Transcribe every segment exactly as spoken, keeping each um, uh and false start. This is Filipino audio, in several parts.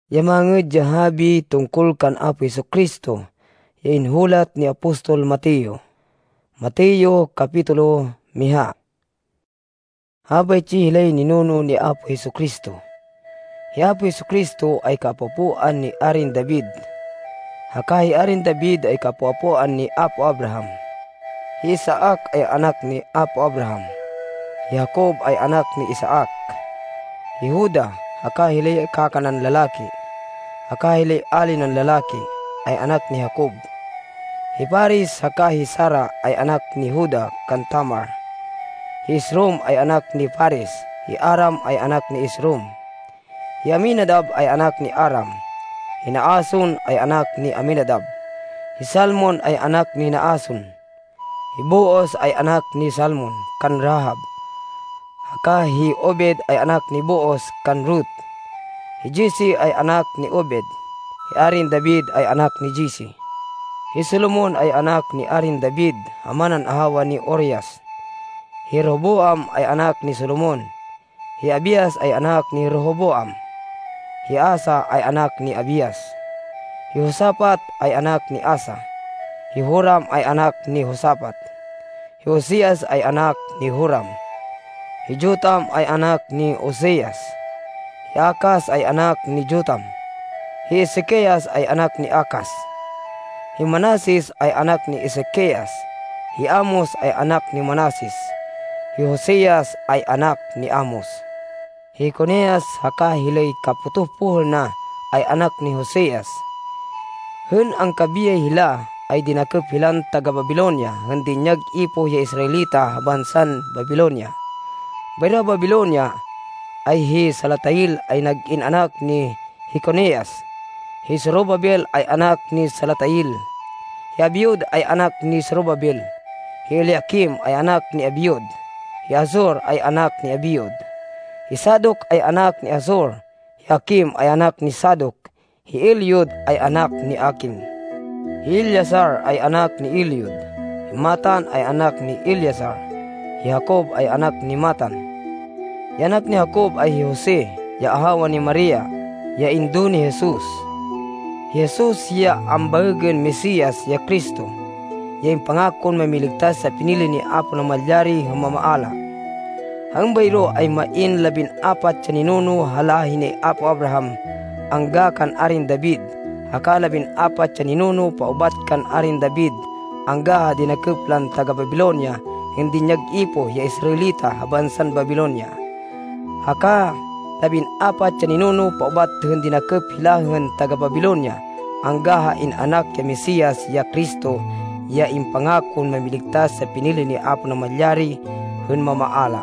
Yamanged jahabi tungkol kan Apo Jesu-Kristo, ya inhulat ni Apostol Mateo. Mateo kapitulo miha. Habay chihilay ninuno ni Apo Jesu-Kristo. Si Apo Jesu-Kristo ay kapapuan ni Arin David. Hakahi Arin David ay kapapuan ni Apo Abraham. Si Isaac ay anak ni Apo Abraham. Si Jacob ay anak ni Isaac. Si Juda, hakahilay kakanan lalaki, hakahilay alin ng lalaki, ay anak ni Jacob. Si Paris, hakahi Sara ay anak ni Juda kan Tamar. Si Isrom ay anak ni Paris. Si Aram ay anak ni Isrom. Si Aminadab ay anak ni Aram. Si Naason ay anak ni Aminadab. Si Salmon ay anak ni Naason. Si Boaz ay anak ni Salmon kan Rahab. Hakahi Obed ay anak ni Boaz kan Ruth. Si Jesse ay anak ni Obed. Si Arin David ay anak ni Jesse. Si Solomon ay anak ni Arin David, amanan ahawa ni Orias. Si Rehoboam ay anak ni Solomon. Si Abias ay anak ni Rehoboam. Si Asa ay anak ni Abias. Si Josaphat ay anak ni Asa. Si Joram ay anak ni Josaphat. Si Osias ay anak ni Joram. Si Jotam ay anak ni Oseas. Si Akas ay anak ni Jotam. Si Ezekias ay anak ni Akas. Si Manasis ay anak ni Ezekias. Si Amos ay anak ni Manasis. Si Hoseas ay anak ni Amos. Si Koneas hakahilay kaputupuhol na ay anak ni Hoseas. Hun ang kabiyay hila ay dinakip hilan taga Babilonia, hindi niyag ipo ya Israelita habansan Babilonia. Bayra Babilonia ay hi Salatail ay nag-inanak ni Hikoneas. Si Zorobabel ay anak ni Salatail. Si Abiud ay anak ni Zorobabel. Si Eliakim ay anak ni Abiud. Si Azor ay anak ni Abiud. Si Sadok ay anak ni Azor. Si Hakim ay anak ni Sadok. Si Eliud ay anak ni Akim. Si Ilyasar ay anak ni Eliud. Si Matan ay anak ni Ilyasar. Si Jacob ay anak ni Matan. Si anak ni Jacob ay Jose, ya ahawa ni Maria, ya indo ni Jesus. Jesus ya ang bahagan Mesiyas ya Kristo, ya yung pangakon mamiligtas sa pinili ni Apo na malyari humamaala. Ang bayro ay main labin apat sa ninuno halahin ni Apo Abraham, ang gakan Arin David, hakalabin apat sa ninuno paubat kan Arin David, ang gaha dinakiplan taga Babilonia, hindi niyag ipo ya Israelita habansan Babilonia. Haka labin apat sa ninuno paubat hindi nakip hilahan taga Babilonia, ang gaha in anak ya Mesiyas ya Kristo, ya impangakon mamiligtas sa pinili ni Apo na malyari hun mamaala.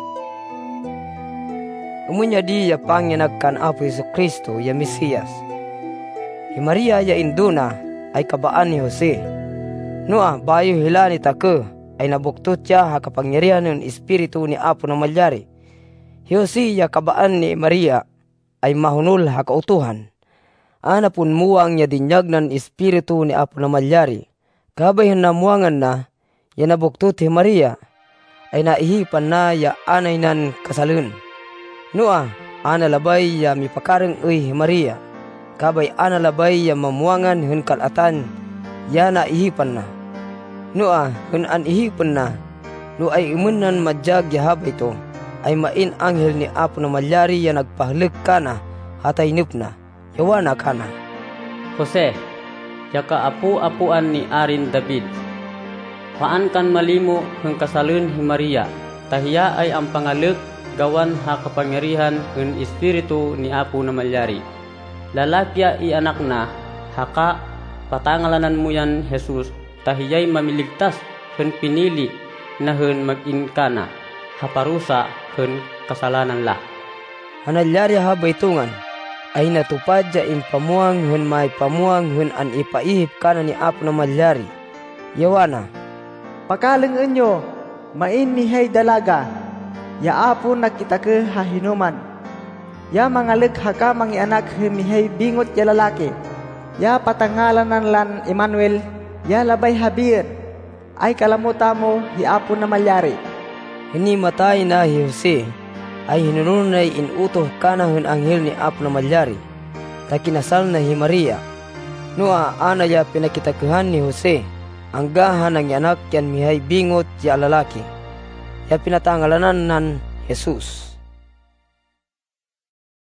Umunya di ya panginak kan Apo Jesu-Kristo ya Mesiyas. Si Maria ya induna ay kabaan ni Jose. Noa bayo hila ni take ay nabuktot siya hakapangyarihan ng Espiritu ni Apo na malyari. Si Jose ya kabaan ni Maria ay mahunol hakautuhan. Ana pun muang ya dinyag ng Espiritu ni Apo na malyari. Kabay na muangan na ya nabuktot si Maria ay naihipan na ya anay nan kasalun. Noa, ana labay ya mipakarang uy Maria. Kabay ana labay ya mamuangan hun kalatan ya naihipan na. Noa, hun an ihipan na. No ay imunan madyag ya habay to ay main anghel ni Apo na malyari ya nagpahalik ka na hatay nup na. Yawana ka na. Jose, ya kaapu-apuan ni Arin David. Paan kan malimo heng kasalun hi Maria. Tahiya ay ang pangalek gawan ha kapangyarihan hun Espiritu ni Apo na malyari. Lalakya i anak na, haka patangalanan mo yan Jesus, tahiyay mamiligtas hun pinili na hun mag-inkana, haparusa hun kasalanan la. Analyari habay tungan, ay natupad ja impamuang hun may pamuang hun an ipaihip ka na ni Apo na malyari. Yawana, pakaling inyo, main mihay dalaga, ya Apo nakita ke hahinuman. Ya mangalig haka mangi anak mihay bingot ya lalaki. Ya patangalanan lan Emmanuel, ya labay habir. Ay kalamuta mo hi Apo na malyari. Hinimatay na hi Jose, ay hinununay inutoh ka na hun anghel ni Apo na malyari. takinasal na hi Maria. Nua ana ya pinakitakuhan ni Jose, anggahan ang anak yan mihay bingot ya lalaki. Ya pinatangalanan nan Jesus.